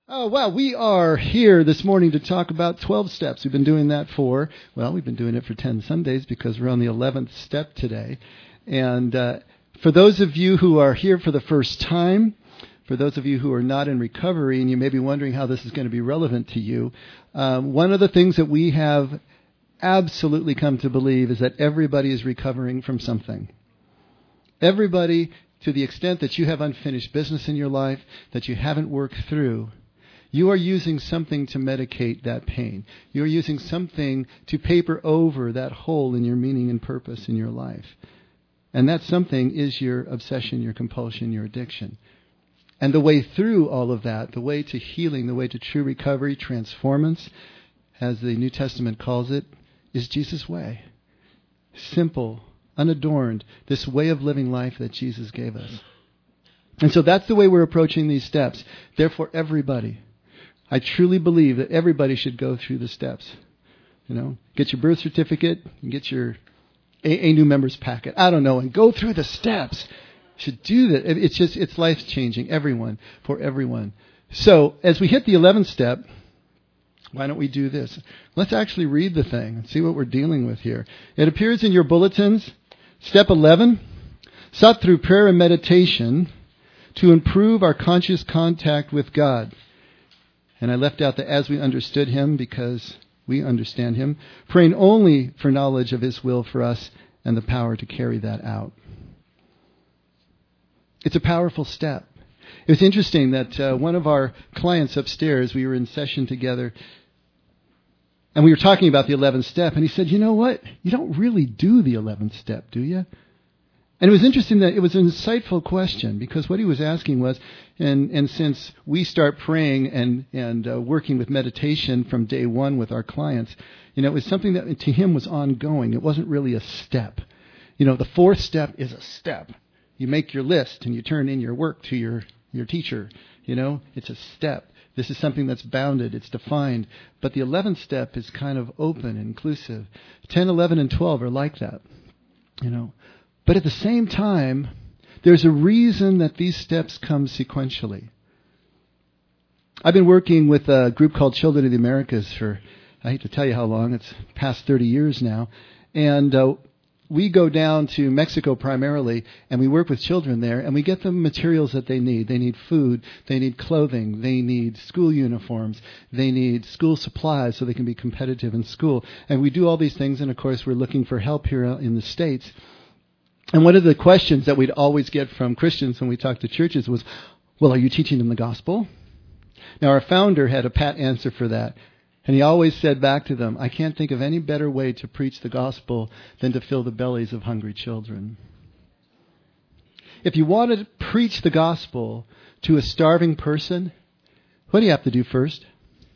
Oh, well, we are here this morning to talk about 12 steps. We've been doing that we've been doing it for 10 Sundays because we're on the 11th step today. And for those of you who are here for the first time, for those of you who are not in recovery, and you may be wondering how this is going to be relevant to you, one of the things that we have absolutely come to believe is that everybody is recovering from something. Everybody, to the extent that you have unfinished business in your life that you haven't worked through, you are using something to medicate that pain. You are using something to paper over that hole in your meaning and purpose in your life. And that something is your obsession, your compulsion, your addiction. And the way through all of that, the way to healing, the way to true recovery, transformance, as the New Testament calls it, is Jesus' way. Simple, unadorned, this way of living life that Jesus gave us. And so that's the way we're approaching these steps. Therefore, everybody, I truly believe that everybody should go through the steps. Get your birth certificate and get your AA new members packet. I don't know, and go through the steps. Should do that. It's life changing. For everyone. So as we hit the 11th step, why don't we do this? Let's actually read the thing and see what we're dealing with here. It appears in your bulletins. Step 11, sought through prayer and meditation to improve our conscious contact with God. And I left out the as we understood him because we understand him, praying only for knowledge of his will for us and the power to carry that out. It's a powerful step. It was interesting that one of our clients upstairs, we were in session together, and we were talking about the 11th step, and he said, you know what? You don't really do the 11th step, do you? And it was interesting that it was an insightful question, because what he was asking was, and since we start praying and working with meditation from day one with our clients, it was something that to him was ongoing. It wasn't really a step. The fourth step is a step. You make your list and you turn in your work to your teacher. It's a step. This is something that's bounded. It's defined. But the 11th step is kind of open, inclusive. 10, 11, and 12 are like that. But at the same time, there's a reason that these steps come sequentially. I've been working with a group called Children of the Americas for, I hate to tell you how long, it's past 30 years now. And we go down to Mexico primarily, and we work with children there, and we get them materials that they need. They need food, they need clothing, they need school uniforms, they need school supplies so they can be competitive in school. And we do all these things, and of course we're looking for help here in the States. And one of the questions that we'd always get from Christians when we talk to churches was, well, are you teaching them the gospel? Now, our founder had a pat answer for that. And he always said back to them, I can't think of any better way to preach the gospel than to fill the bellies of hungry children. If you want to preach the gospel to a starving person, what do you have to do first?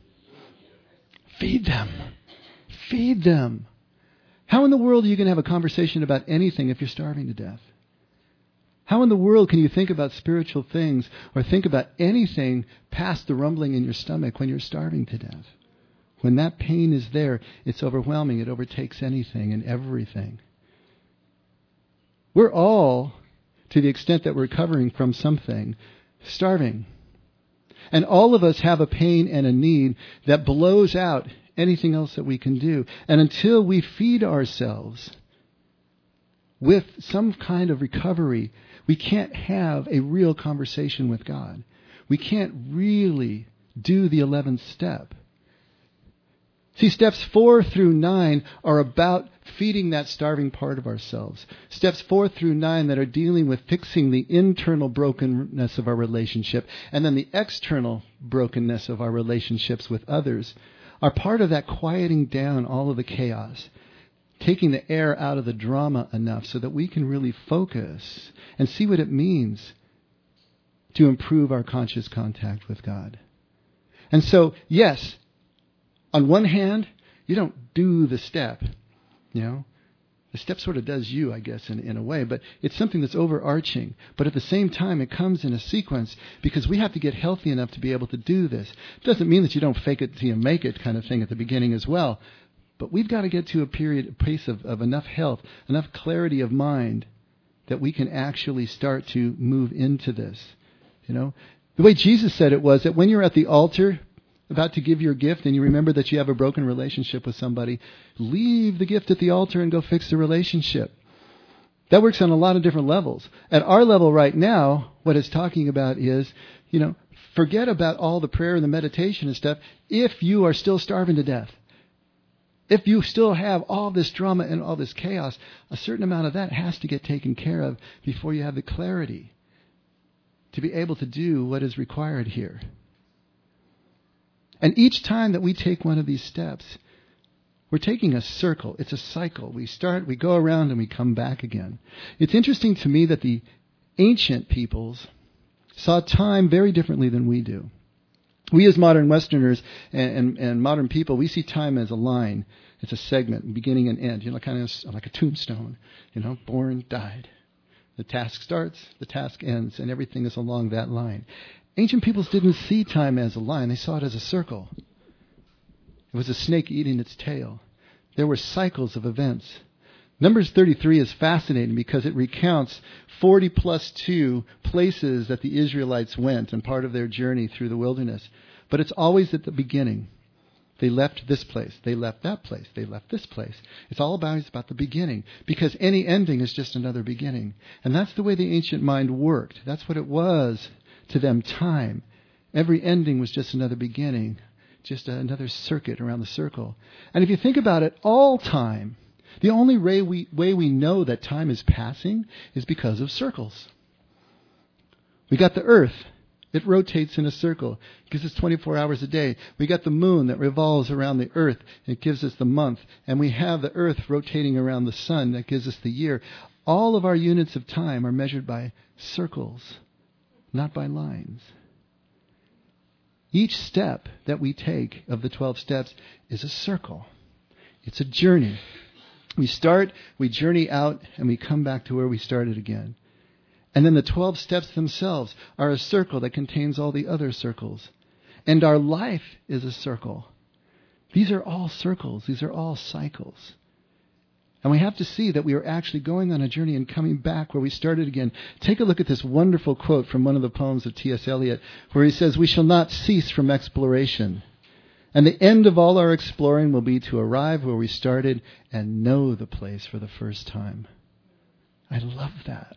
Feed them. Feed them. How in the world are you going to have a conversation about anything if you're starving to death? How in the world can you think about spiritual things or think about anything past the rumbling in your stomach when you're starving to death? When that pain is there, it's overwhelming. It overtakes anything and everything. We're all, to the extent that we're recovering from something, starving. And all of us have a pain and a need that blows out anything else that we can do. And until we feed ourselves with some kind of recovery, we can't have a real conversation with God. We can't really do the 11th step. See, steps 4 through 9 are about feeding that starving part of ourselves. Steps 4 through 9 that are dealing with fixing the internal brokenness of our relationship and then the external brokenness of our relationships with others are part of that quieting down all of the chaos, taking the air out of the drama enough so that we can really focus and see what it means to improve our conscious contact with God. And so, yes, on one hand, you don't do the step, The step sort of does you, I guess, in a way, but it's something that's overarching. But at the same time, it comes in a sequence because we have to get healthy enough to be able to do this. It doesn't mean that you don't fake it till you make it kind of thing at the beginning as well. But we've got to get to a pace of enough health, enough clarity of mind that we can actually start to move into this. The way Jesus said it was that when you're at the altar about to give your gift and you remember that you have a broken relationship with somebody, leave the gift at the altar and go fix the relationship. That works on a lot of different levels. At our level right now, what it's talking about is, forget about all the prayer and the meditation and stuff if you are still starving to death. If you still have all this drama and all this chaos, a certain amount of that has to get taken care of before you have the clarity to be able to do what is required here. And each time that we take one of these steps, we're taking a circle. It's a cycle. We start, we go around, and we come back again. It's interesting to me that the ancient peoples saw time very differently than we do. We as modern Westerners and modern people, we see time as a line. It's a segment, beginning and end, kind of like a tombstone, born, died. The task starts, the task ends, and everything is along that line. Ancient peoples didn't see time as a line. They saw it as a circle. It was a snake eating its tail. There were cycles of events. Numbers 33 is fascinating because it recounts 40 plus 2 places that the Israelites went and part of their journey through the wilderness. But it's always at the beginning. They left this place. They left that place. They left this place. It's all about the beginning because any ending is just another beginning. And that's the way the ancient mind worked. That's what it was to them, time. Every ending was just another beginning, just another circuit around the circle. And if you think about it, all time, the only way we know that time is passing is because of circles. We got the earth. It rotates in a circle. It gives us 24 hours a day. We got the moon that revolves around the earth. It gives us the month. And we have the earth rotating around the sun. That gives us the year. All of our units of time are measured by circles, not by lines. Each step that we take of the 12 steps is a circle. It's a journey. We start, we journey out, and we come back to where we started again. And then the 12 steps themselves are a circle that contains all the other circles. And our life is a circle. These are all circles. These are all cycles. And we have to see that we are actually going on a journey and coming back where we started again. Take a look at this wonderful quote from one of the poems of T.S. Eliot, where he says, "We shall not cease from exploration. And the end of all our exploring will be to arrive where we started and know the place for the first time." I love that.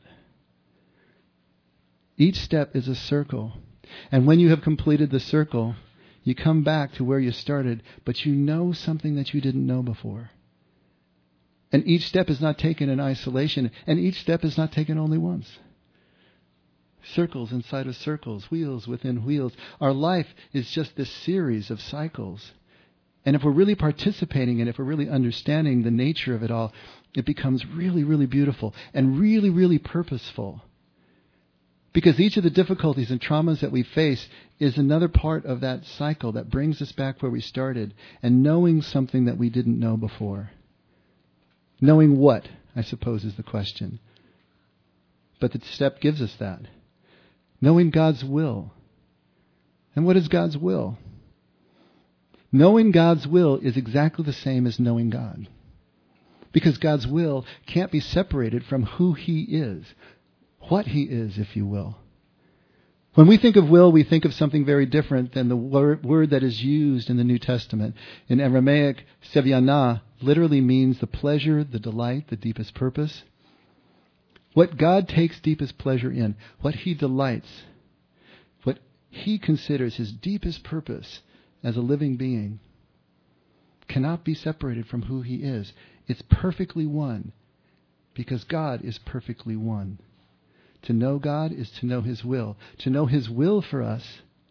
Each step is a circle. And when you have completed the circle, you come back to where you started, but you know something that you didn't know before. And each step is not taken in isolation, and each step is not taken only once. Circles inside of circles, wheels within wheels. Our life is just this series of cycles. And if we're really participating and if we're really understanding the nature of it all, it becomes really, really beautiful and really, really purposeful. Because each of the difficulties and traumas that we face is another part of that cycle that brings us back where we started and knowing something that we didn't know before. Knowing what, I suppose, is the question. But the step gives us that. Knowing God's will. And what is God's will? Knowing God's will is exactly the same as knowing God. Because God's will can't be separated from who He is. What He is, if you will. When we think of will, we think of something very different than the word that is used in the New Testament. In Aramaic, seviana literally means the pleasure, the delight, the deepest purpose. What God takes deepest pleasure in, what He delights, what He considers His deepest purpose as a living being, cannot be separated from who He is. It's perfectly one, because God is perfectly one. To know God is to know His will. To know His will for us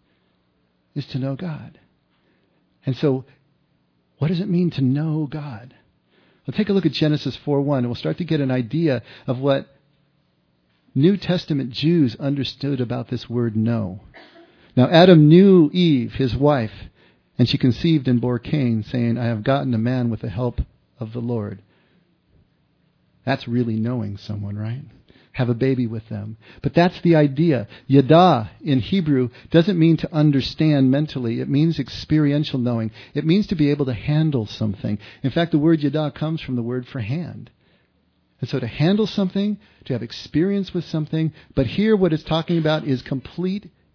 is to know God. And so, what does it mean to know God? Well, take a look at Genesis 4:1, and we'll start to get an idea of what New Testament Jews understood about this word know. Now, Adam knew Eve, his wife, and she conceived and bore Cain, saying, "I have gotten a man with the help of the Lord." That's really knowing someone, right? Have a baby with them. But that's the idea. Yada in Hebrew doesn't mean to understand mentally. It means experiential knowing. It means to be able to handle something. In fact, the word yada comes from the word for hand. And so to handle something, to have experience with something, but here what it's talking about is complete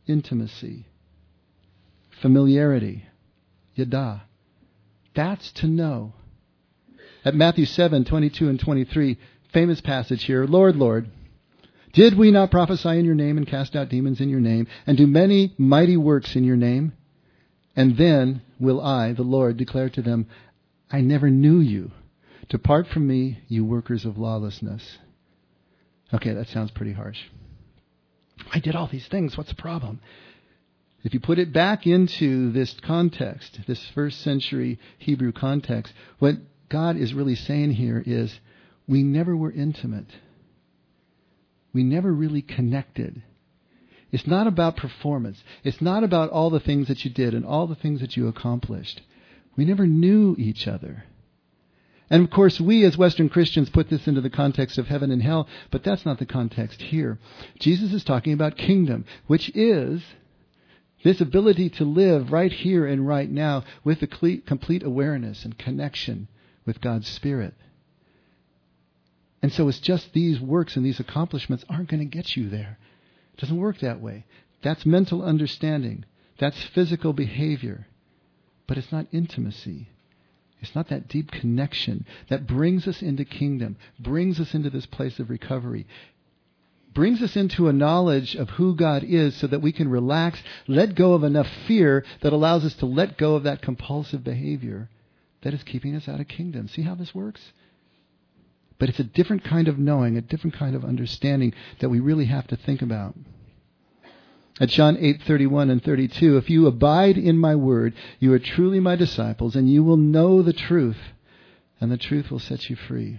intimacy, familiarity, yada. That's to know. At Matthew 7:22 and 23, famous passage here, Lord, Lord, did we not prophesy in your name and cast out demons in your name and do many mighty works in your name? And then will I, the Lord, declare to them, I never knew you. Depart from me, you workers of lawlessness. Okay, that sounds pretty harsh. I did all these things. What's the problem? If you put it back into this context, this first century Hebrew context, what God is really saying here is we never were intimate. We never really connected. It's not about performance. It's not about all the things that you did and all the things that you accomplished. We never knew each other. And of course, we as Western Christians put this into the context of heaven and hell, but that's not the context here. Jesus is talking about kingdom, which is this ability to live right here and right now with a complete awareness and connection with God's Spirit. And so it's just these works and these accomplishments aren't going to get you there. It doesn't work that way. That's mental understanding. That's physical behavior. But it's not intimacy. It's not that deep connection that brings us into kingdom, brings us into this place of recovery, brings us into a knowledge of who God is so that we can relax, let go of enough fear that allows us to let go of that compulsive behavior that is keeping us out of kingdom. See how this works? But it's a different kind of knowing, a different kind of understanding that we really have to think about. At John 8:31 and 32, if you abide in my word, you are truly my disciples, and you will know the truth, and the truth will set you free.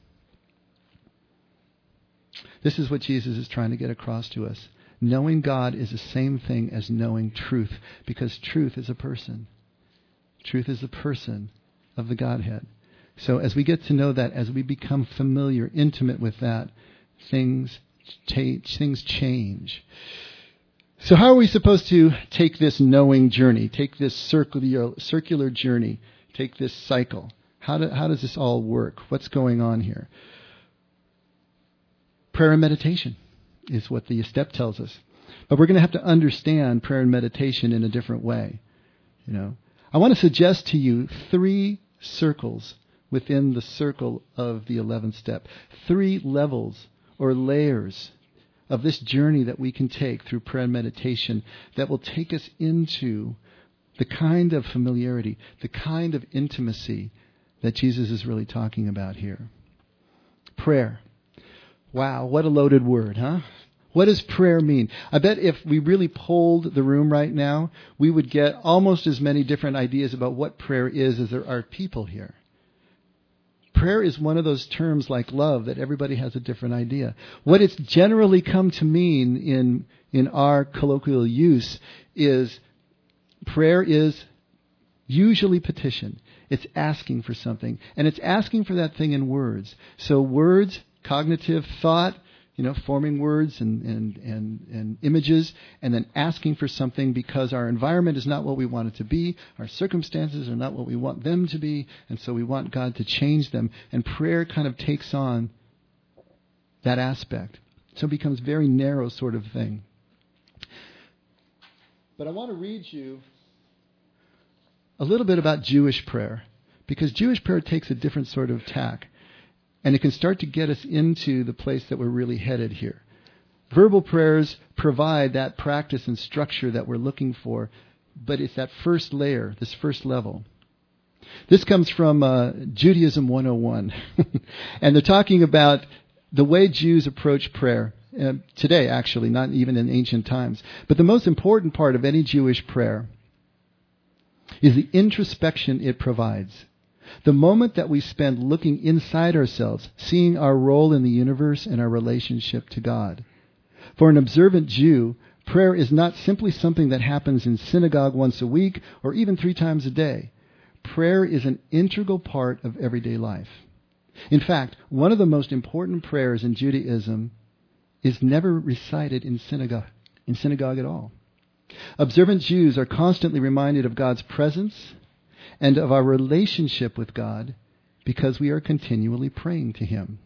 This is what Jesus is trying to get across to us. Knowing God is the same thing as knowing truth, because truth is a person. Truth is a person of the Godhead. So as we get to know that, as we become familiar, intimate with that, things change. So how are we supposed to take this knowing journey, take this circular journey, take this cycle? How does this all work? What's going on here? Prayer and meditation is what the step tells us. But we're going to have to understand prayer and meditation in a different way. I want to suggest to you 3 circles within the circle of the 11th step. 3 levels or layers of this journey that we can take through prayer and meditation that will take us into the kind of familiarity, the kind of intimacy that Jesus is really talking about here. Prayer. Wow, what a loaded word, huh? What does prayer mean? I bet if we really polled the room right now, we would get almost as many different ideas about what prayer is as there are people here. Prayer is one of those terms like love that everybody has a different idea. What it's generally come to mean in our colloquial use is prayer is usually petition. It's asking for something. And it's asking for that thing in words. So words, cognitive thought, forming words and images, and then asking for something because our environment is not what we want it to be, our circumstances are not what we want them to be, and so we want God to change them. And prayer kind of takes on that aspect. So it becomes a very narrow sort of thing. But I want to read you a little bit about Jewish prayer, because Jewish prayer takes a different sort of tack. And it can start to get us into the place that we're really headed here. Verbal prayers provide that practice and structure that we're looking for, but it's that first layer, this first level. This comes from Judaism 101. And they're talking about the way Jews approach prayer today, actually, not even in ancient times. But the most important part of any Jewish prayer is the introspection it provides. The moment that we spend looking inside ourselves, seeing our role in the universe and our relationship to God. For an observant Jew, prayer is not simply something that happens in synagogue once a week or even 3 times a day. Prayer is an integral part of everyday life. In fact, one of the most important prayers in Judaism is never recited in synagogue at all. Observant Jews are constantly reminded of God's presence and of our relationship with God because we are continually praying to Him.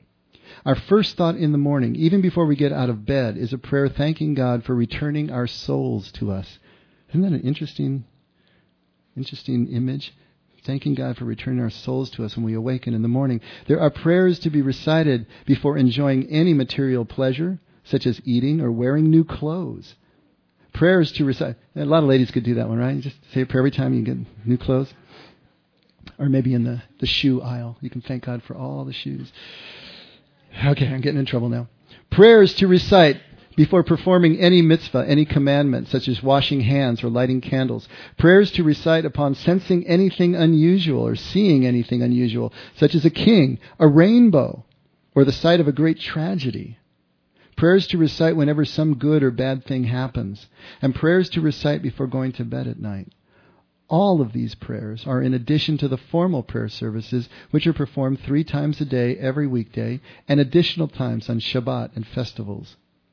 Our first thought in the morning, even before we get out of bed, is a prayer thanking God for returning our souls to us. Isn't that an interesting image? Thanking God for returning our souls to us when we awaken in the morning. There are prayers to be recited before enjoying any material pleasure, such as eating or wearing new clothes. Prayers to recite. A lot of ladies could do that one, right? You just say a prayer every time you get new clothes. Or maybe in the shoe aisle. You can thank God for all the shoes. Okay, I'm getting in trouble now. Prayers to recite before performing any mitzvah, any commandment, such as washing hands or lighting candles. Prayers to recite upon sensing anything unusual or seeing anything unusual, such as a king, a rainbow, or the sight of a great tragedy. Prayers to recite whenever some good or bad thing happens. And prayers to recite before going to bed at night. All of these prayers are in addition to the formal prayer services, which are performed 3 times a day every weekday, and additional times on Shabbat and festivals.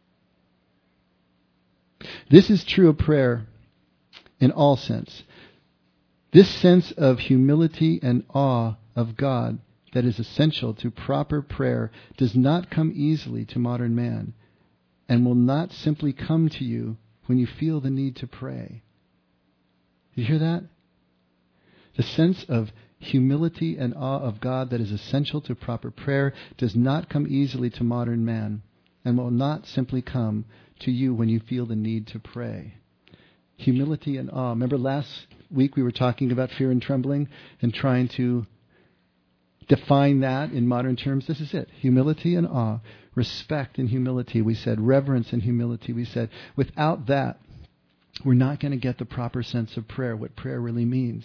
This is true of prayer in all sense. This sense of humility and awe of God that is essential to proper prayer does not come easily to modern man, and will not simply come to you when you feel the need to pray. You hear that? The sense of humility and awe of God that is essential to proper prayer does not come easily to modern man, and will not simply come to you when you feel the need to pray. Humility and awe. Remember last week we were talking about fear and trembling and trying to define that in modern terms? This is it. Humility and awe. Respect and humility, we said. Reverence and humility, we said. Without that, we're not going to get the proper sense of prayer, what prayer really means.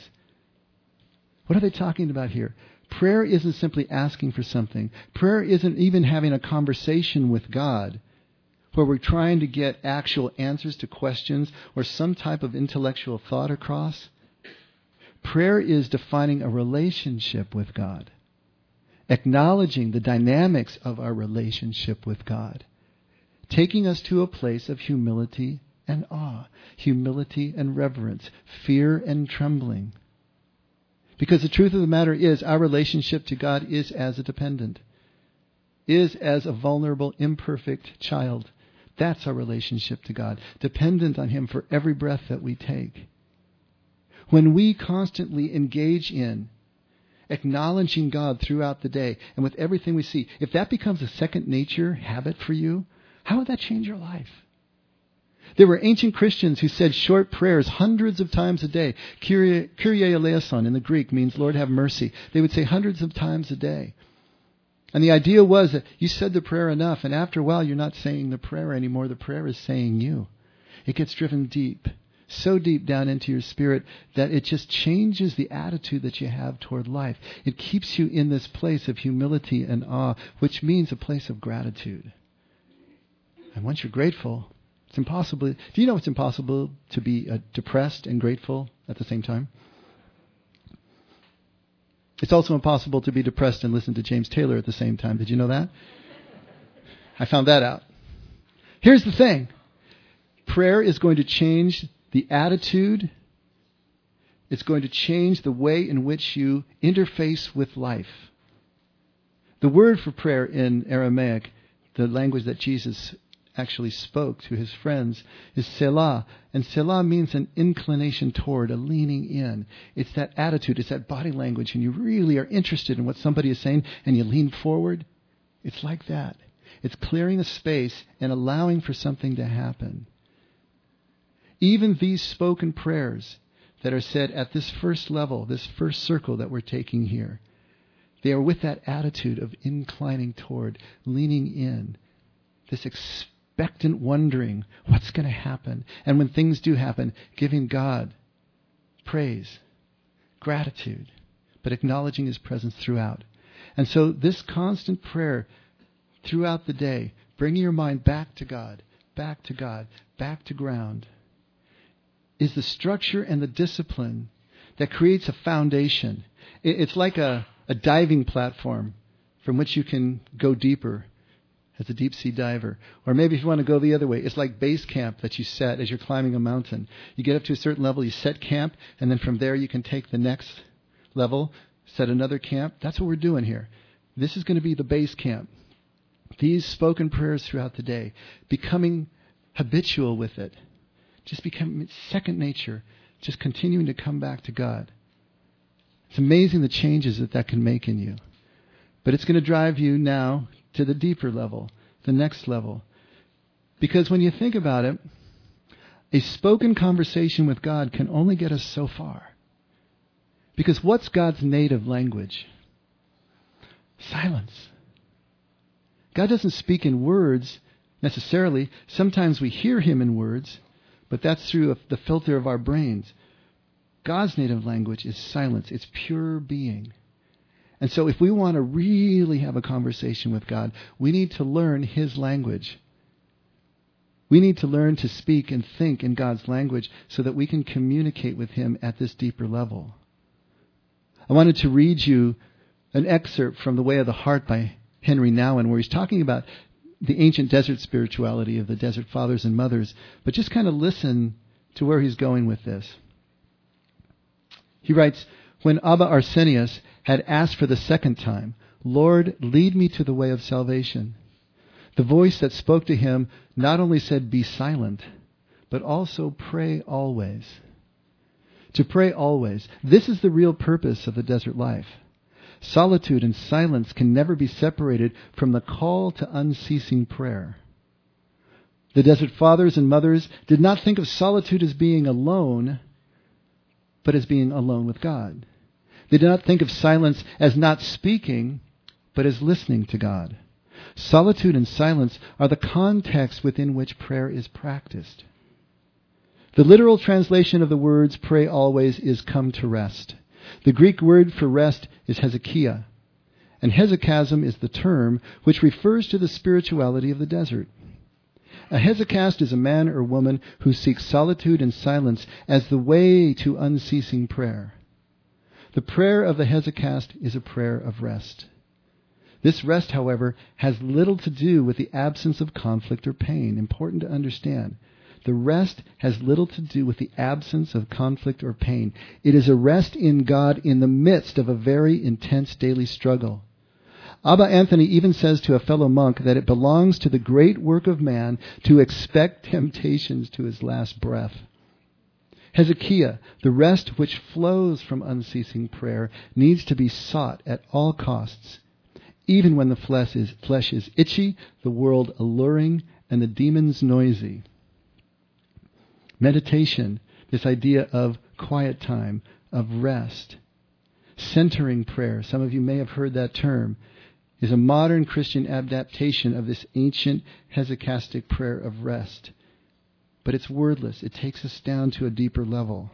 What are they talking about here? Prayer isn't simply asking for something. Prayer isn't even having a conversation with God where we're trying to get actual answers to questions or some type of intellectual thought across. Prayer is defining a relationship with God, acknowledging the dynamics of our relationship with God, taking us to a place of humility and awe, humility and reverence, fear and trembling. Because the truth of the matter is, our relationship to God is as a dependent, is as a vulnerable, imperfect child. That's our relationship to God, dependent on Him for every breath that we take. When we constantly engage in acknowledging God throughout the day and with everything we see, if that becomes a second nature habit for you, how would that change your life? There were ancient Christians who said short prayers hundreds of times a day. Kyrie eleison in the Greek means Lord have mercy. They would say hundreds of times a day. And the idea was that you said the prayer enough, and after a while you're not saying the prayer anymore. The prayer is saying you. It gets driven deep, so deep down into your spirit that it just changes the attitude that you have toward life. It keeps you in this place of humility and awe, which means a place of gratitude. And once you're grateful, it's impossible. Do you know it's impossible to be depressed and grateful at the same time? It's also impossible to be depressed and listen to James Taylor at the same time. Did you know that? I found that out. Here's the thing. Prayer is going to change the attitude. It's going to change the way in which you interface with life. The word for prayer in Aramaic, the language that Jesus actually spoke to his friends, is selah. And selah means an inclination toward, a leaning in. It's that attitude, it's that body language, and you really are interested in what somebody is saying, and you lean forward. It's like that. It's clearing a space and allowing for something to happen. Even these spoken prayers that are said at this first level, this first circle that we're taking here, they are with that attitude of inclining toward, leaning in, this expectant wondering what's going to happen. And when things do happen, giving God praise, gratitude, but acknowledging His presence throughout. And so this constant prayer throughout the day, bringing your mind back to God, back to God, back to ground, is the structure and the discipline that creates a foundation. It's like a diving platform from which you can go deeper as a deep sea diver. Or maybe if you want to go the other way, it's like base camp that you set as you're climbing a mountain. You get up to a certain level, you set camp, and then from there you can take the next level, set another camp. That's what we're doing here. This is going to be the base camp. these spoken prayers throughout the day, becoming habitual with it, just becoming second nature, just continuing to come back to God. It's amazing the changes that can make in you. But it's going to drive you now to the deeper level, the next level. Because when you think about it, a spoken conversation with God can only get us so far. Because what's God's native language? Silence. God doesn't speak in words necessarily. Sometimes we hear him in words, but that's through the filter of our brains. God's native language is silence. It's pure being. And so if we want to really have a conversation with God, we need to learn his language. We need to learn to speak and think in God's language so that we can communicate with him at this deeper level. I wanted to read you an excerpt from The Way of the Heart by Henry Nouwen, where he's talking about the ancient desert spirituality of the desert fathers and mothers, but just kind of listen to where he's going with this. He writes, when Abba Arsenius had asked for the second time, "Lord, lead me to the way of salvation," the voice that spoke to him not only said, "Be silent," but also pray always. To pray always. This is the real purpose of the desert life. Solitude and silence can never be separated from the call to unceasing prayer. The desert fathers and mothers did not think of solitude as being alone, but as being alone with God. They did not think of silence as not speaking, but as listening to God. Solitude and silence are the context within which prayer is practiced. The literal translation of the words "pray always" is "come to rest." The Greek word for rest is hezekiah, and hesychasm is the term which refers to the spirituality of the desert. A hesychast is a man or woman who seeks solitude and silence as the way to unceasing prayer. The prayer of the hesychast is a prayer of rest. This rest, however, has little to do with the absence of conflict or pain. Important to understand. The rest has little to do with the absence of conflict or pain. It is a rest in God in the midst of a very intense daily struggle. Abba Anthony even says to a fellow monk that it belongs to the great work of man to expect temptations to his last breath. Hezekiah, the rest which flows from unceasing prayer, needs to be sought at all costs, even when the flesh is itchy, the world alluring, and the demons noisy. Meditation, this idea of quiet time, of rest, centering prayer, some of you may have heard that term, is a modern Christian adaptation of this ancient hesychastic prayer of rest. But it's wordless. It takes us down to a deeper level.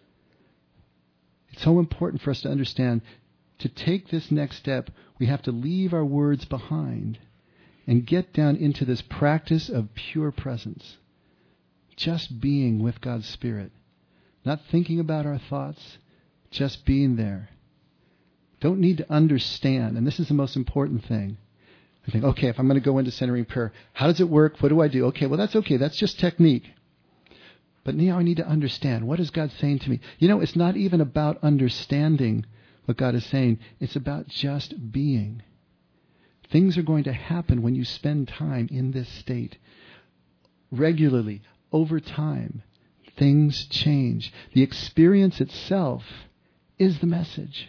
It's so important for us to understand, to take this next step, we have to leave our words behind and get down into this practice of pure presence. Just being with God's Spirit. Not thinking about our thoughts, just being there. Don't need to understand, and this is the most important thing. I think, okay, if I'm going to go into centering prayer, how does it work? What do I do? Okay, well, that's okay. That's just technique. But now I need to understand. What is God saying to me? You know, it's not even about understanding what God is saying. It's about just being. Things are going to happen when you spend time in this state. Regularly, over time, things change. The experience itself is the message.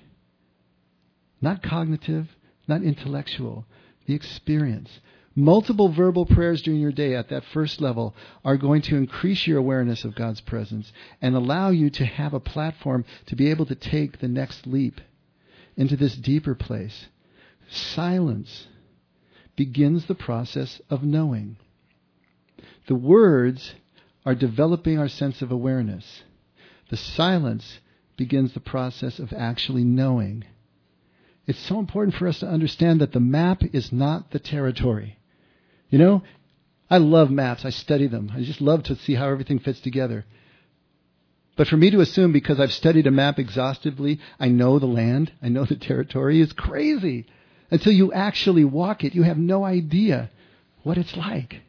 Not cognitive, not intellectual. The experience. Multiple verbal prayers during your day at that first level are going to increase your awareness of God's presence and allow you to have a platform to be able to take the next leap into this deeper place. Silence begins the process of knowing. The words are developing our sense of awareness. The silence begins the process of actually knowing. It's so important for us to understand that the map is not the territory. You know, I love maps. I study them. I just love to see how everything fits together. But for me to assume because I've studied a map exhaustively, I know the land, I know the territory, is crazy. Until you actually walk it, you have no idea what it's like.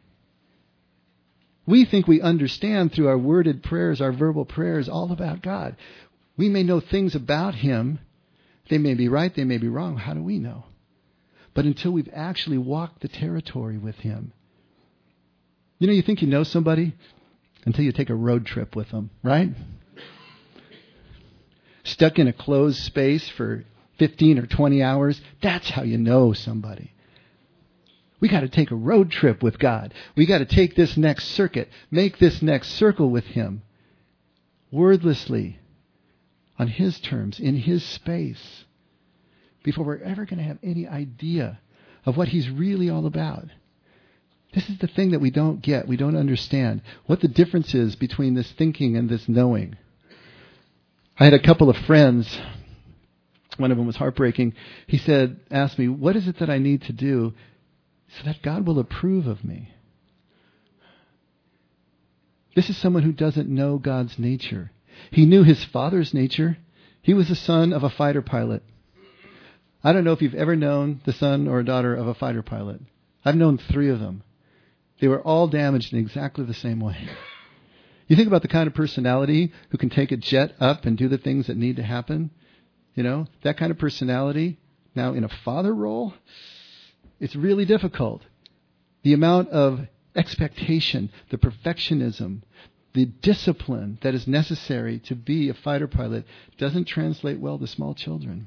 We think we understand through our worded prayers, our verbal prayers, all about God. We may know things about Him. They may be right, they may be wrong. How do we know? but until we've actually walked the territory with Him. You know, you think you know somebody until you take a road trip with them, right? Stuck in a closed space for 15 or 20 hours, that's how you know somebody. We got to take a road trip with God. We got to take this next circuit, make this next circle with Him, wordlessly, on His terms, in His space, before we're ever going to have any idea of what He's really all about. This is the thing that we don't get, we don't understand, what the difference is between this thinking and this knowing. I had a couple of friends. One of them was heartbreaking. He asked me, what is it that I need to do so that God will approve of me? This is someone who doesn't know God's nature. He knew his father's nature. He was the son of a fighter pilot. I don't know if you've ever known the son or daughter of a fighter pilot. I've known 3 of them. They were all damaged in exactly the same way. You think about the kind of personality who can take a jet up and do the things that need to happen. You know, that kind of personality, now in a father role, it's really difficult. The amount of expectation, the perfectionism, the discipline that is necessary to be a fighter pilot doesn't translate well to small children.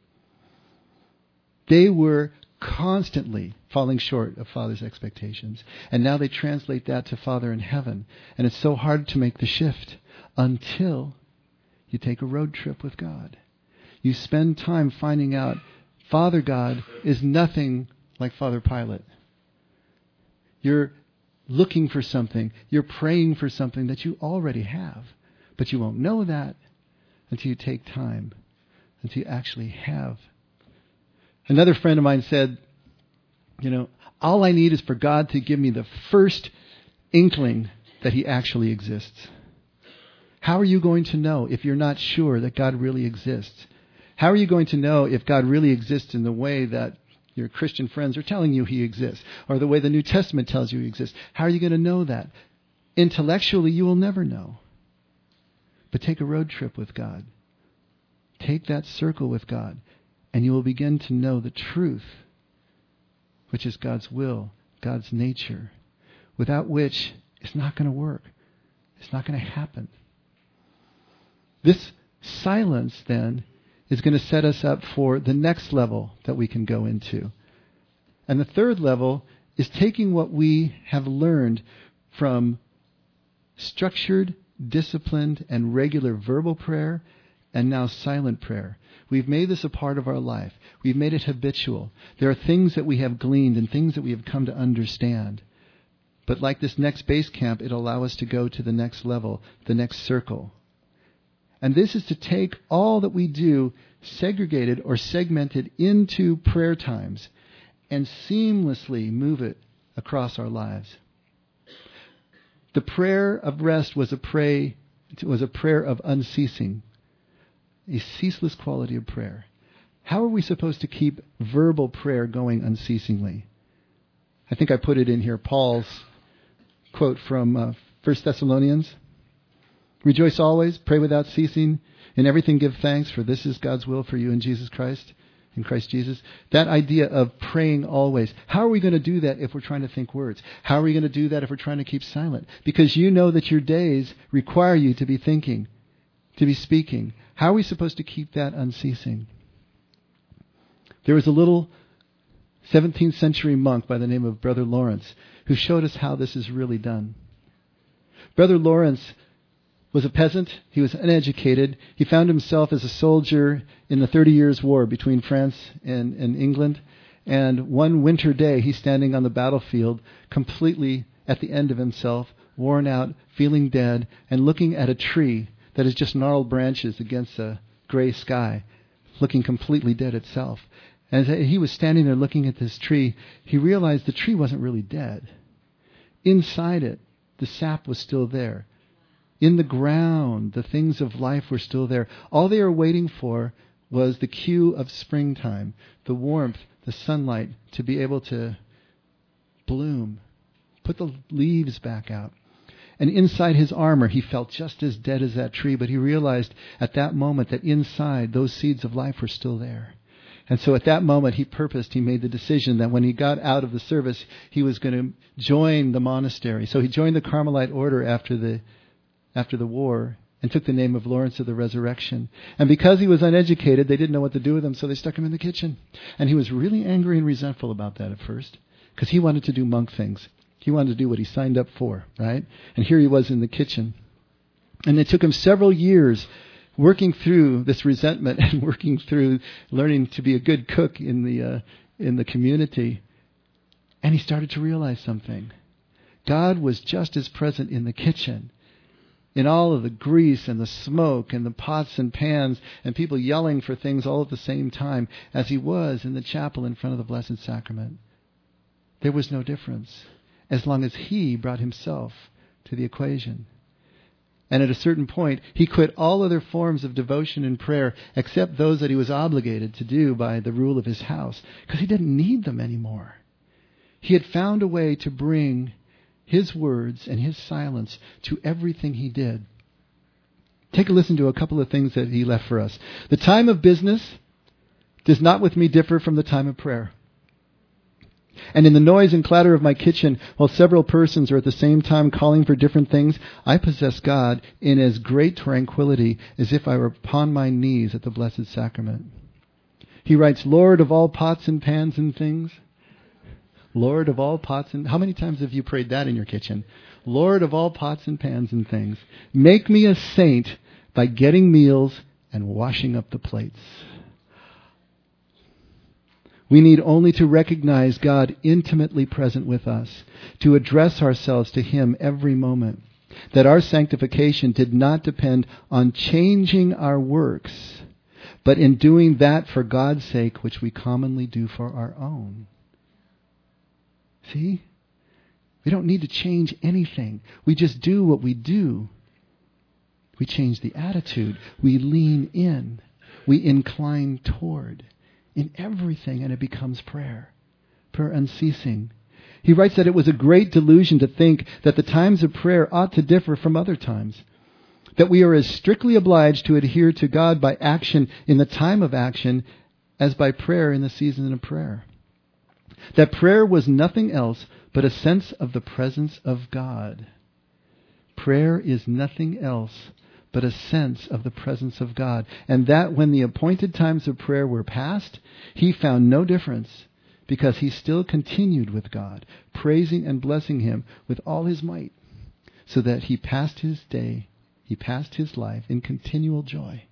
They were constantly falling short of Father's expectations. And now they translate that to Father in heaven. And it's so hard to make the shift until you take a road trip with God. You spend time finding out Father God is nothing like Father Pilate. You're looking for something. You're praying for something that you already have. But you won't know that until you take time, until you actually have. Another friend of mine said, you know, all I need is for God to give me the first inkling that He actually exists. How are you going to know if you're not sure that God really exists? How are you going to know if God really exists in the way that your Christian friends are telling you He exists, or the way the New Testament tells you He exists? How are you going to know that? Intellectually, you will never know. But take a road trip with God. Take that circle with God, and you will begin to know the truth, which is God's will, God's nature, without which it's not going to work. It's not going to happen. This silence, then, is going to set us up for the next level that we can go into. And the third level is taking what we have learned from structured, disciplined, and regular verbal prayer, and now silent prayer. We've made this a part of our life. We've made it habitual. There are things that we have gleaned and things that we have come to understand. But like this next base camp, it'll allow us to go to the next level, the next circle. And this is to take all that we do, segregated or segmented into prayer times, and seamlessly move it across our lives. The prayer of rest was a prayer of unceasing, a ceaseless quality of prayer. How are we supposed to keep verbal prayer going unceasingly? I think I put it in here, Paul's quote from 1 Thessalonians. Rejoice always, pray without ceasing, in everything give thanks, for this is God's will for you in Jesus Christ, in Christ Jesus. That idea of praying always. How are we going to do that if we're trying to think words? How are we going to do that if we're trying to keep silent? Because you know that your days require you to be thinking, to be speaking. How are we supposed to keep that unceasing? There was a little 17th century monk by the name of Brother Lawrence who showed us how this is really done. Brother Lawrence was a peasant. He was uneducated. He found himself as a soldier in the 30 Years' War between France and England. And one winter day, he's standing on the battlefield, completely at the end of himself, worn out, feeling dead, and looking at a tree that is just gnarled branches against a gray sky, looking completely dead itself. And as he was standing there looking at this tree, he realized the tree wasn't really dead. Inside it, the sap was still there. In the ground, the things of life were still there. All they were waiting for was the cue of springtime, the warmth, the sunlight, to be able to bloom, put the leaves back out. And inside his armor, he felt just as dead as that tree, but he realized at that moment that inside, those seeds of life were still there. And so at that moment, he made the decision that when he got out of the service, he was going to join the monastery. So he joined the Carmelite order after the war and took the name of Lawrence of the Resurrection. And because he was uneducated, they didn't know what to do with him, so they stuck him in the kitchen. And he was really angry and resentful about that at first, because he wanted to do monk things. He wanted to do what he signed up for, right? And here he was in the kitchen. And it took him several years working through this resentment and working through learning to be a good cook in the community. And he started to realize something. God was just as present in the kitchen, in all of the grease and the smoke and the pots and pans and people yelling for things all at the same time, as he was in the chapel in front of the Blessed Sacrament. There was no difference, as long as he brought himself to the equation. And at a certain point, he quit all other forms of devotion and prayer except those that he was obligated to do by the rule of his house, because he didn't need them anymore. He had found a way to bring his words and his silence to everything he did. Take a listen to a couple of things that he left for us. The time of business does not with me differ from the time of prayer. And in the noise and clatter of my kitchen, while several persons are at the same time calling for different things, I possess God in as great tranquility as if I were upon my knees at the Blessed Sacrament. He writes, Lord of all pots and pans and things. Lord of all pots and... How many times have you prayed that in your kitchen? Lord of all pots and pans and things, make me a saint by getting meals and washing up the plates. We need only to recognize God intimately present with us, to address ourselves to Him every moment, that our sanctification did not depend on changing our works, but in doing that for God's sake which we commonly do for our own. See? We don't need to change anything. We just do what we do. We change the attitude. We lean in. We incline toward. In everything, and it becomes prayer. Prayer unceasing. He writes that it was a great delusion to think that the times of prayer ought to differ from other times. That we are as strictly obliged to adhere to God by action in the time of action as by prayer in the season of prayer. That prayer was nothing else but a sense of the presence of God. Prayer is nothing else but a sense of the presence of God. And that when the appointed times of prayer were past, he found no difference, because he still continued with God, praising and blessing Him with all his might, so that he passed his day, he passed his life in continual joy.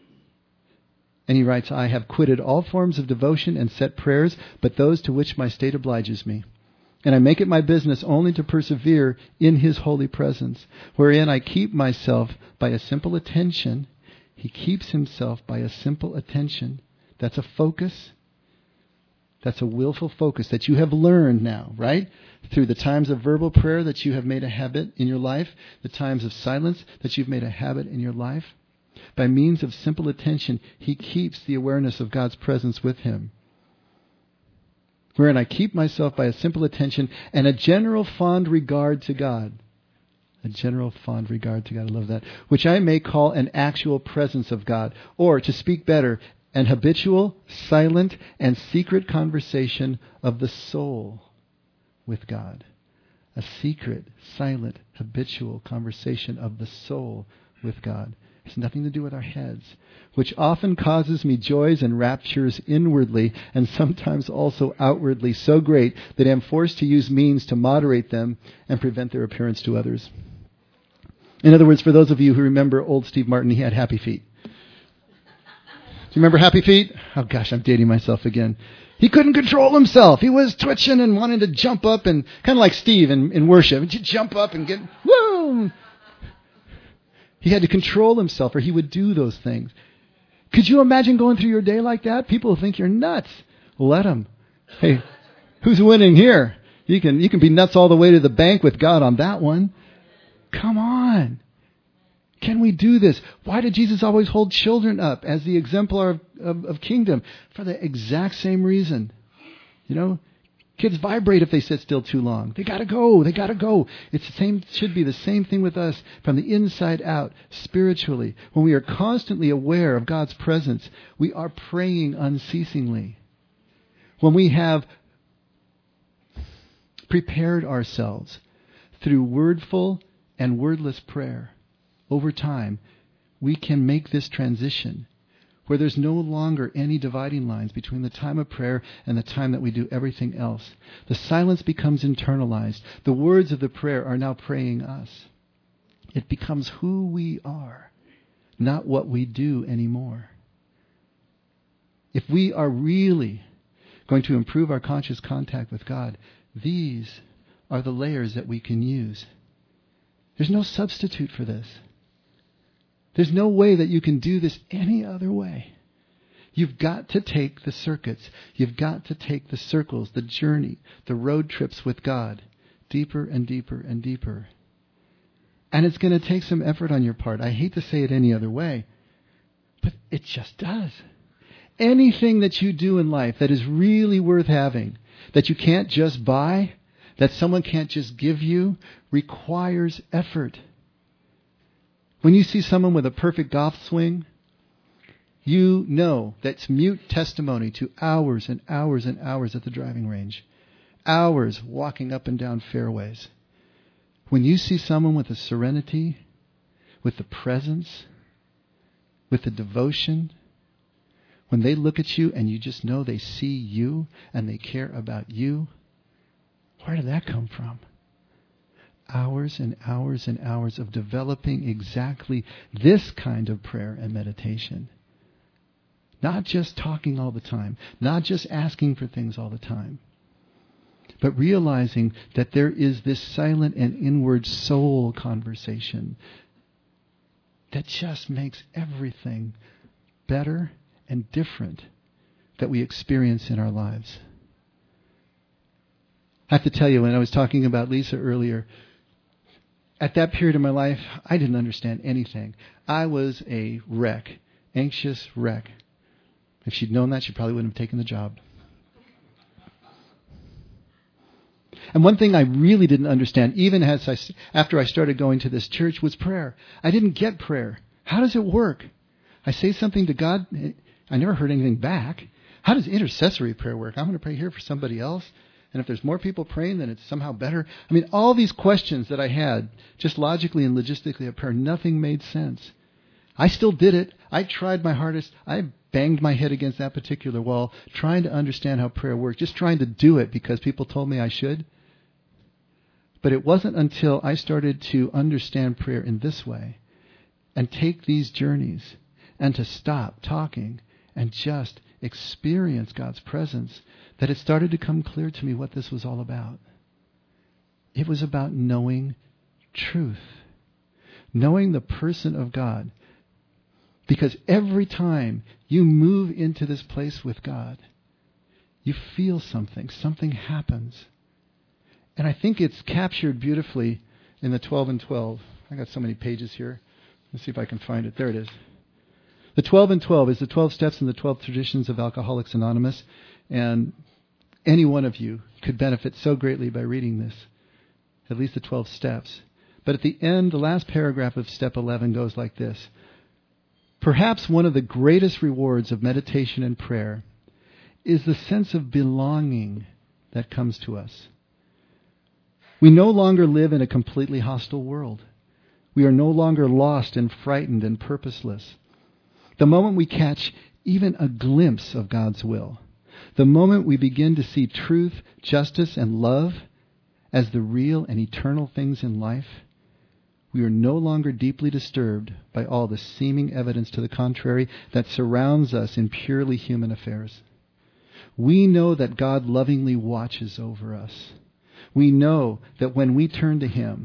And he writes, I have quitted all forms of devotion and set prayers, but those to which my state obliges me. And I make it my business only to persevere in His holy presence, wherein I keep myself by a simple attention. He keeps himself by a simple attention. That's a focus. That's a willful focus that you have learned now, right? Through the times of verbal prayer that you have made a habit in your life, the times of silence that you've made a habit in your life. By means of simple attention, he keeps the awareness of God's presence with him. Wherein I keep myself by a simple attention and a general fond regard to God. A general fond regard to God. I love that. Which I may call an actual presence of God. Or, to speak better, an habitual, silent, and secret conversation of the soul with God. A secret, silent, habitual conversation of the soul with God. It has nothing to do with our heads, which often causes me joys and raptures inwardly and sometimes also outwardly so great that I am forced to use means to moderate them and prevent their appearance to others. In other words, for those of you who remember old Steve Martin, he had happy feet. Do you remember Happy Feet? Oh gosh, I'm dating myself again. He couldn't control himself. He was twitching and wanting to jump up, and kind of like Steve in worship. He'd jump up and get, woo! He had to control himself, or he would do those things. Could you imagine going through your day like that? People will think you're nuts. Let them. Hey, who's winning here? You can be nuts all the way to the bank with God on that one. Come on. Can we do this? Why did Jesus always hold children up as the exemplar of kingdom? For the exact same reason. Kids vibrate if they sit still too long. They gotta go. They gotta go. Should be the same thing with us from the inside out, spiritually. When we are constantly aware of God's presence, we are praying unceasingly. When we have prepared ourselves through wordful and wordless prayer, over time, we can make this transition where there's no longer any dividing lines between the time of prayer and the time that we do everything else. The silence becomes internalized. The words of the prayer are now praying us. It becomes who we are, not what we do anymore. If we are really going to improve our conscious contact with God, these are the layers that we can use. There's no substitute for this. There's no way that you can do this any other way. You've got to take the circuits. You've got to take the circles, the journey, the road trips with God, deeper and deeper and deeper. And it's going to take some effort on your part. I hate to say it any other way, but it just does. Anything that you do in life that is really worth having, that you can't just buy, that someone can't just give you, requires effort. When you see someone with a perfect golf swing, you know that's mute testimony to hours and hours and hours at the driving range. Hours walking up and down fairways. When you see someone with a serenity, with the presence, with the devotion, when they look at you and you just know they see you and they care about you, where did that come from? Hours and hours and hours of developing exactly this kind of prayer and meditation. Not just talking all the time, not just asking for things all the time, but realizing that there is this silent and inward soul conversation that just makes everything better and different that we experience in our lives. I have to tell you, when I was talking about Lisa earlier, at that period of my life, I didn't understand anything. I was a wreck, anxious wreck. If she'd known that, she probably wouldn't have taken the job. And one thing I really didn't understand, even after I started going to this church, was prayer. I didn't get prayer. How does it work? I say something to God, I never heard anything back. How does intercessory prayer work? I'm going to pray here for somebody else. And if there's more people praying, then it's somehow better. I mean, all these questions that I had, just logically and logistically at prayer, nothing made sense. I still did it. I tried my hardest. I banged my head against that particular wall, trying to understand how prayer worked, just trying to do it because people told me I should. But it wasn't until I started to understand prayer in this way and take these journeys and to stop talking and just experience God's presence that it started to come clear to me what this was all about. It was about knowing truth, knowing the person of God. Because every time you move into this place with God, you feel something happens. And I think it's captured beautifully in the 12 and 12. I got so many pages here. Let's see if I can find it. There it is. The 12 and 12 is the 12 steps and the 12 traditions of Alcoholics Anonymous. And any one of you could benefit so greatly by reading this, at least the 12 steps. But at the end, the last paragraph of step 11 goes like this. Perhaps one of the greatest rewards of meditation and prayer is the sense of belonging that comes to us. We no longer live in a completely hostile world. We are no longer lost and frightened and purposeless. The moment we catch even a glimpse of God's will, the moment we begin to see truth, justice, and love as the real and eternal things in life, we are no longer deeply disturbed by all the seeming evidence to the contrary that surrounds us in purely human affairs. We know that God lovingly watches over us. We know that when we turn to Him,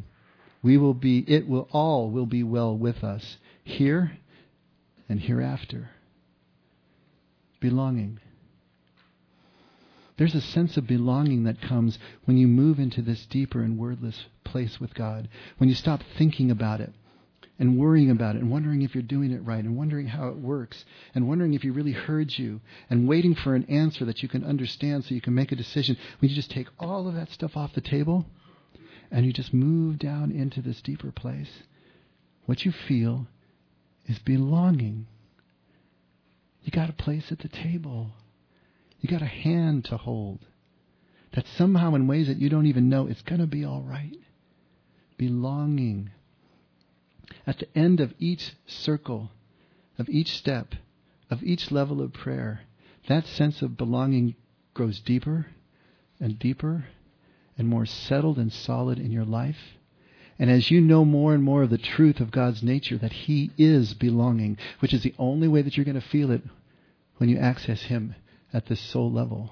all will be well with us, here and hereafter. Belonging. There's a sense of belonging that comes when you move into this deeper and wordless place with God. When you stop thinking about it. and worrying about it and wondering if you're doing it right and wondering how it works and wondering if he really heard you and waiting for an answer that you can understand so you can make a decision, when you just take all of that stuff off the table and you just move down into this deeper place, what you feel is belonging. You got a place at the table. You got a hand to hold. That somehow in ways that you don't even know, it's going to be all right. Belonging. At the end of each circle, of each step, of each level of prayer, that sense of belonging grows deeper and deeper and more settled and solid in your life. And as you know more and more of the truth of God's nature, that he is belonging, which is the only way that you're going to feel it when you access him at this soul level.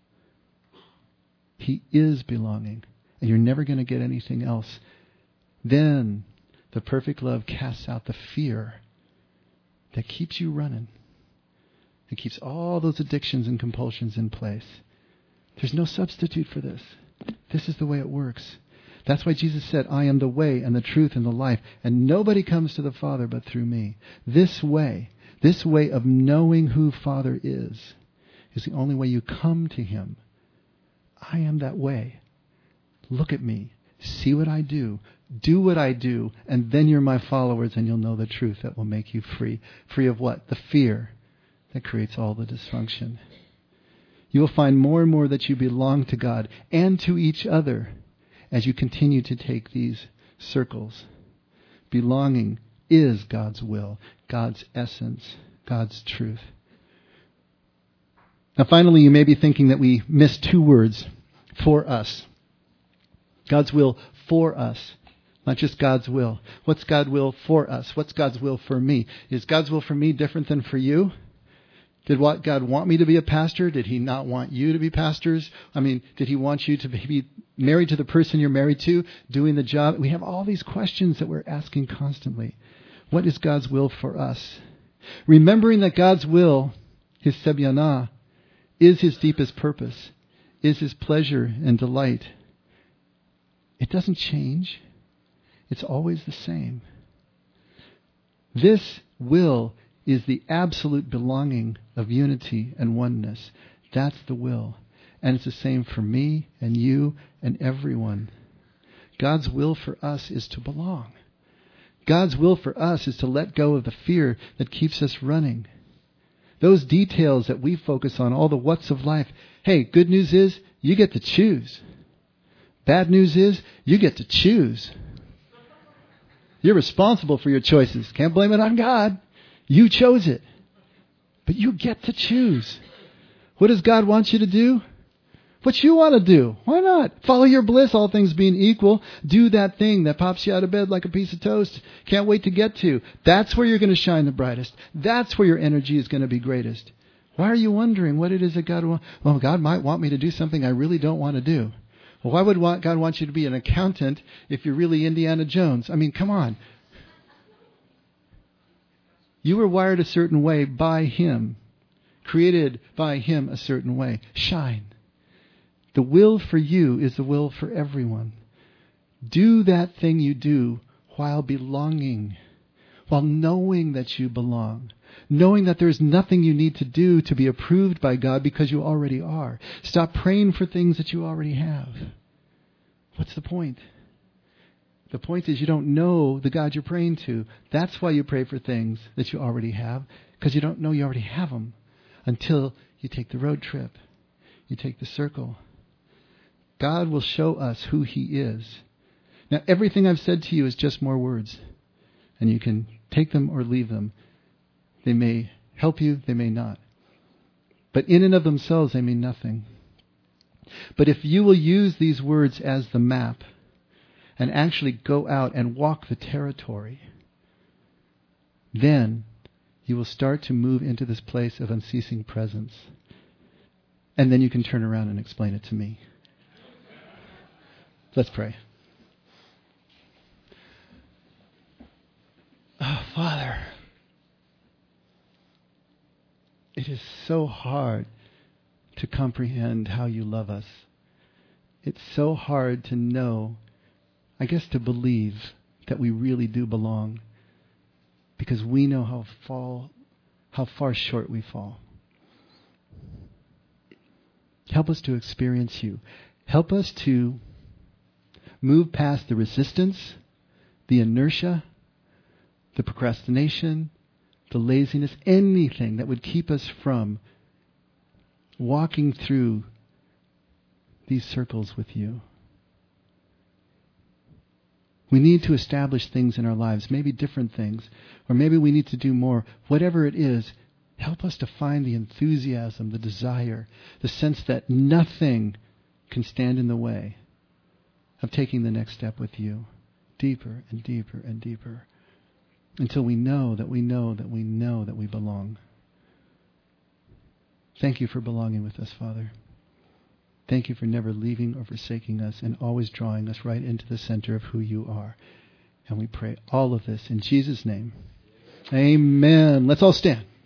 He is belonging, and you're never going to get anything else. Then the perfect love casts out the fear that keeps you running. It keeps all those addictions and compulsions in place. There's no substitute for this. This is the way it works. That's why Jesus said, I am the way and the truth and the life, and nobody comes to the Father but through me. This way of knowing who Father is the only way you come to him. I am that way. Look at me. See what I do. Do what I do. And then you're my followers and you'll know the truth that will make you free. Free of what? The fear that creates all the dysfunction. You will find more and more that you belong to God and to each other as you continue to take these circles. Belonging is God's will, God's essence, God's truth. Now finally, you may be thinking that we missed two words, for us. God's will for us, not just God's will. What's God's will for us? What's God's will for me? Is God's will for me different than for you? Did God want me to be a pastor? Did he not want you to be pastors? Did he want you to be married to the person you're married to, doing the job? We have all these questions that we're asking constantly. What is God's will for us? Remembering that God's will, his sebyanah, is his deepest purpose, is his pleasure and delight. It doesn't change. It's always the same. This will is the absolute belonging of unity and oneness. That's the will. And it's the same for me and you and everyone. God's will for us is to belong. God's will for us is to let go of the fear that keeps us running. Those details that we focus on, all the what's of life. Hey, good news is you get to choose. Bad news is you get to choose. You're responsible for your choices. Can't blame it on God. You chose it. But you get to choose. What does God want you to do? What you want to do. Why not? Follow your bliss, all things being equal. Do that thing that pops you out of bed like a piece of toast. Can't wait to get to. That's where you're going to shine the brightest. That's where your energy is going to be greatest. Why are you wondering what it is that God wants? Well, God might want me to do something I really don't want to do. Well, why would God want you to be an accountant if you're really Indiana Jones? Come on. You were wired a certain way by him. Created by him a certain way. Shine. The will for you is the will for everyone. Do that thing you do while belonging, while knowing that you belong, knowing that there's nothing you need to do to be approved by God because you already are. Stop praying for things that you already have. What's the point? The point is you don't know the God you're praying to. That's why you pray for things that you already have, because you don't know you already have them until you take the road trip. You take the circle. God will show us who he is. Now, everything I've said to you is just more words. And you can take them or leave them. They may help you, they may not. But in and of themselves, they mean nothing. But if you will use these words as the map and actually go out and walk the territory, then you will start to move into this place of unceasing presence. And then you can turn around and explain it to me. Let's pray. Oh, Father, it is so hard to comprehend how you love us. It's so hard to know, I guess to believe that we really do belong, because we know how far short we fall. Help us to experience you. Help us to move past the resistance, the inertia, the procrastination, the laziness, anything that would keep us from walking through these circles with you. We need to establish things in our lives, maybe different things, or maybe we need to do more. Whatever it is, help us to find the enthusiasm, the desire, the sense that nothing can stand in the way of taking the next step with you, deeper and deeper and deeper, until we know that we know that we know that we belong. Thank you for belonging with us, Father. Thank you for never leaving or forsaking us and always drawing us right into the center of who you are. And we pray all of this in Jesus' name. Amen. Let's all stand.